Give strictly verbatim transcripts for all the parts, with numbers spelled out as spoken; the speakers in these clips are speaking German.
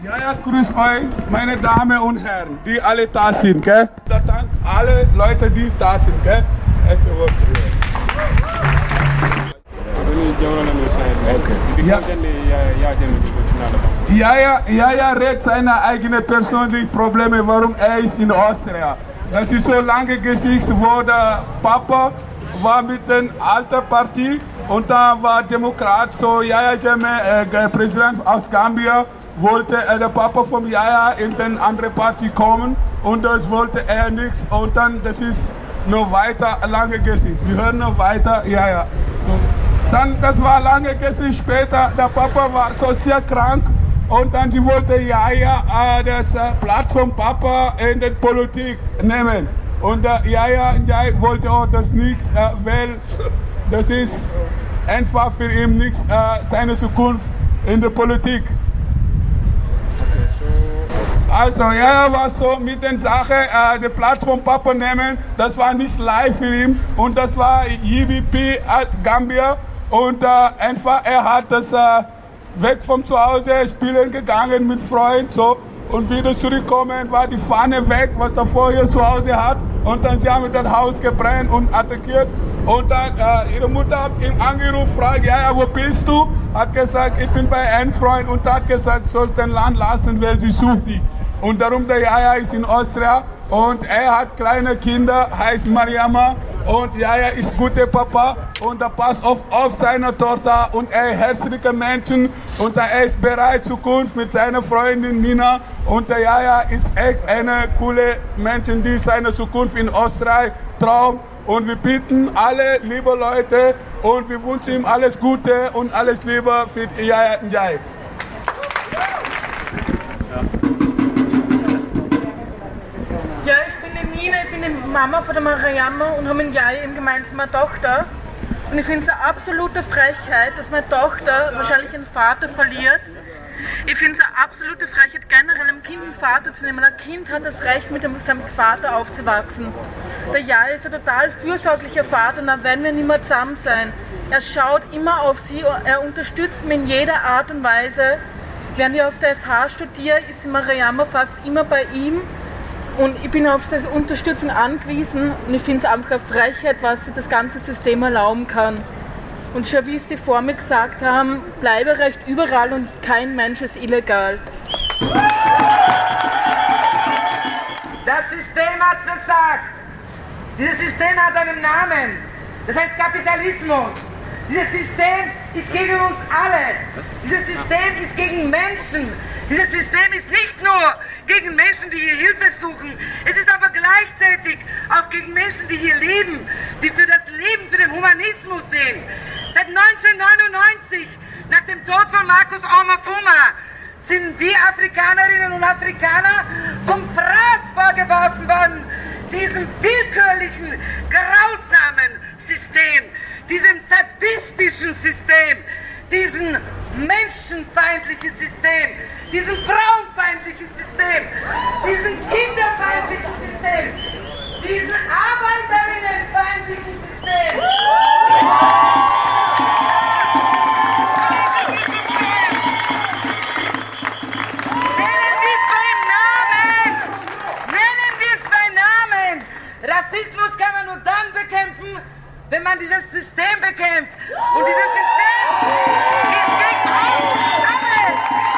Ja, ja, grüß euch, meine Damen und Herren, die alle da sind, gell? Da dank alle Leute, die da sind, gell? Erste Wort. Okay. Ja. Ja, ja, ja, ja, redet seine eigenen persönlichen Probleme, warum er ist in Austria. Das ist so lange Gesicht, wo der Papa war mit der alten Partie und dann war Demokrat, so Yahya Jammeh, äh, Präsident aus Gambia, wollte äh, der Papa von Yahya in den andere Partie kommen und das wollte er nichts und dann, das ist noch weiter, lange Gesicht. Wir hören noch weiter, ja, ja. So. Dann, das war lange Gesicht später, der Papa war so sehr krank und dann sie wollte Yahya äh, das äh, Platz vom Papa in der Politik nehmen. Und äh, Yahya Jammeh wollte auch das nichts, äh, weil das ist einfach für ihn nichts, äh, seine Zukunft in der Politik. Also Yahya war so mit der Sache, äh, den Platz vom Papa nehmen, das war nicht leicht für ihn und das war U B P als Gambia und äh, einfach er hat das äh, weg vom Zuhause spielen gegangen mit Freunden so und wieder zurückkommen war die Fahne weg, was er vorher zu Hause hat und dann sie haben das Haus gebrannt und attackiert und dann äh, ihre Mutter hat ihn angerufen, fragt, ja, ja, wo bist du? Hat gesagt, ich bin bei einem Freund und hat gesagt, soll den Land lassen, weil sie sucht dich. Und darum der Yahya ist in Austria und er hat kleine Kinder, heißt Mariama und Yahya ist guter Papa und er passt auf, auf seine Tochter und er ist herzlicher Mensch und er ist bereit Zukunft mit seiner Freundin Nina und der Yahya ist echt eine coole Mensch, die seine Zukunft in Austria traut und wir bitten alle liebe Leute und wir wünschen ihm alles Gute und alles Liebe für Yahya Jammeh. Ja, ich bin die Nina, ich bin die Mama von der Mariama und habe mit Yahya eben gemeinsam eine Tochter. Und ich finde es eine absolute Frechheit, dass meine Tochter wahrscheinlich einen Vater verliert. Ich finde es eine absolute Frechheit, generell einem Kind einen Vater zu nehmen. Ein Kind hat das Recht, mit seinem Vater aufzuwachsen. Der Yahya ist ein total fürsorglicher Vater und dann werden wir nicht mehr zusammen sein. Er schaut immer auf sie, er unterstützt mich in jeder Art und Weise. Während ich auf der F H studiere, ist die Mariama fast immer bei ihm. Und ich bin auf seine Unterstützung angewiesen und ich finde es einfach eine Frechheit, was sich das ganze System erlauben kann. Und schon wie es die vor mir gesagt haben, Bleiberecht überall und kein Mensch ist illegal. Das System hat versagt. Dieses System hat einen Namen. Das heißt Kapitalismus. Dieses System ist gegen uns alle. Dieses System ist gegen Menschen. Dieses System ist nicht nur gegen Menschen, die hier Hilfe suchen. Es ist aber gleichzeitig auch gegen Menschen, die hier leben, die für das Leben, für den Humanismus sehen. Seit neunzehnhundertneunundneunzig, nach dem Tod von Marcus Oumou-Oufoume, sind wir Afrikanerinnen und Afrikaner zum Fraß vorgeworfen worden, diesem willkürlichen, grausamen System, diesem sadistischen System, diesem menschenfeindlichen System, diesem frauenfeindlichen System, diesem kinderfeindlichen System, diesem arbeiterinnenfeindlichen System. Nennen wir es beim Namen! Nennen wir es beim Namen! Rassismus kann man nur dann bekämpfen, wenn man dieses System bekämpft. Und dieses System ist gegen uns alle.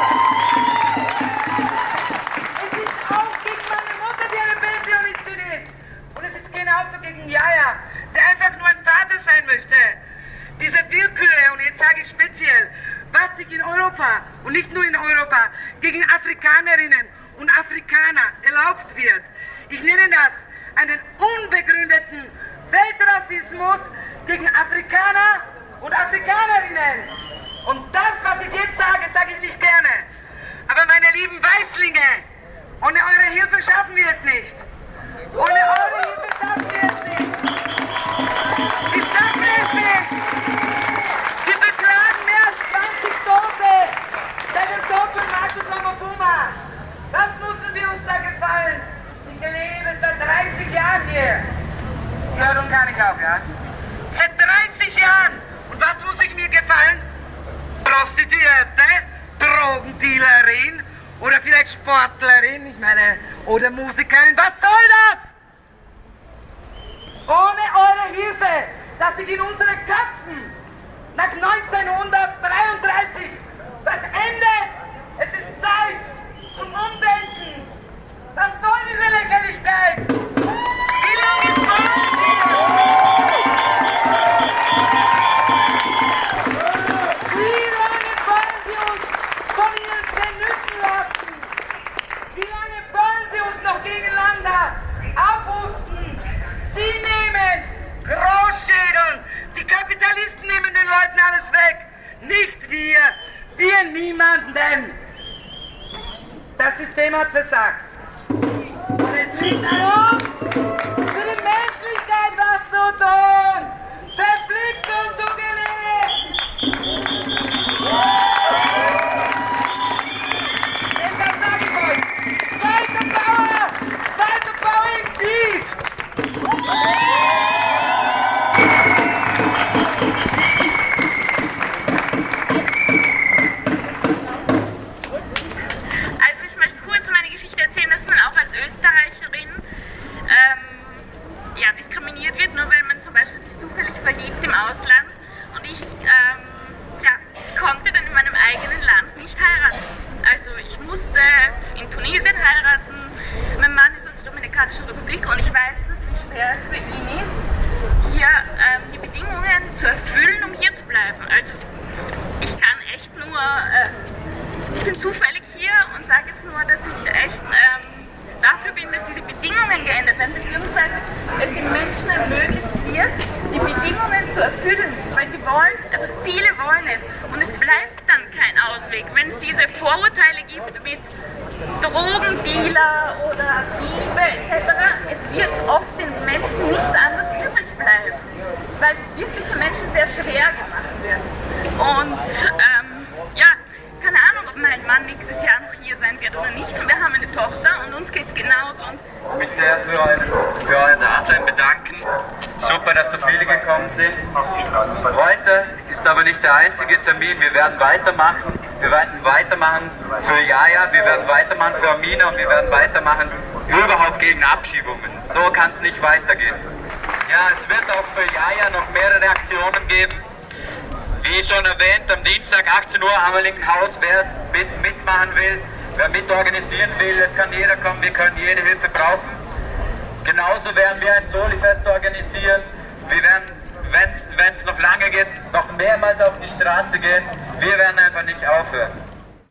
Es ist auch gegen meine Mutter, die eine Pensionistin ist. Und es ist genauso gegen Yahya, der einfach nur ein Vater sein möchte. Diese Willkür, und jetzt sage ich speziell, was sich in Europa und nicht nur in Europa gegen Afrikanerinnen und Afrikaner erlaubt wird. Ich nenne das einen unbegründeten Weltrassismus gegen Afrikaner und Afrikanerinnen. Und das, was ich jetzt sage, sage ich nicht gerne. Aber meine lieben Weißlinge, ohne eure Hilfe schaffen wir es nicht. Ohne eure Hilfe schaffen wir es nicht. Wir schaffen es nicht. Wir beklagen mehr als zwanzig Tote seit dem Tod von Marcus Oumou-Oufoume. Was mussten wir uns da gefallen? Ich lebe seit dreißig Jahren hier. Ja, nun kann ich auch, ja? Seit dreißig Jahren. Und was muss ich mir gefallen? Prostituierte, Drogendealerin oder vielleicht Sportlerin, ich meine, oder Musikerin, was soll das? Ohne eure Hilfe, dass sich in unseren Köpfen nach neunzehnhundertdreiunddreißig was ändert. Es ist Zeit zum Umdenken. Was soll diese Lächerlichkeit? Wie lange wollen wir? Wie lange wollen Sie uns von Ihnen benutzen lassen? Wie lange wollen Sie uns noch gegeneinander aufrüsten? Sie nehmen Großschädeln. Die Kapitalisten nehmen den Leuten alles weg. Nicht wir. Wir niemanden. Das System hat versagt. Und es liegt an uns, für die Menschlichkeit was zu tun. Verflixt und zugewinnen. Deshalb sage ich euch, zweite Power, zweite Power indeed. Republik und ich weiß, wie schwer es für ihn ist, hier ähm, die Bedingungen zu erfüllen, um hier zu bleiben. Also ich kann echt nur, äh, ich bin zufällig hier und sage jetzt nur, dass ich echt ähm, dafür bin, dass diese Bedingungen geändert werden, beziehungsweise es den Menschen ermöglicht wird, die Bedingungen zu erfüllen, weil sie wollen, also viele wollen es und es bleibt dann kein Ausweg, wenn es diese Vorurteile gibt mit Drogendealer oder Diebe et cetera. Es wird oft den Menschen nichts anderes übrig bleiben, weil es wirklich den Menschen sehr schwer gemacht wird. Und ähm, ja, keine Ahnung, ob mein Mann nächstes Jahr noch hier sein wird oder nicht. Und wir haben eine Tochter und uns geht es genauso. Und ich möchte mich sehr für euer, für euer Dasein bedanken. Super, dass so viele gekommen sind. Heute ist aber nicht der einzige Termin. Wir werden weitermachen. Wir werden weitermachen für Jaja, wir werden weitermachen für Amina und wir werden weitermachen überhaupt gegen Abschiebungen. So kann es nicht weitergehen. Ja, es wird auch für Jaja noch mehrere Aktionen geben. Wie schon erwähnt, am Dienstag achtzehn Uhr am Linkenhaus, wer mit, mitmachen will, wer mitorganisieren will, es kann jeder kommen, wir können jede Hilfe brauchen. Genauso werden wir ein Soli-Fest organisieren. Wir werden, wenn es noch lange geht, noch mehrmals auf die Straße gehen. Wir werden einfach nicht aufhören.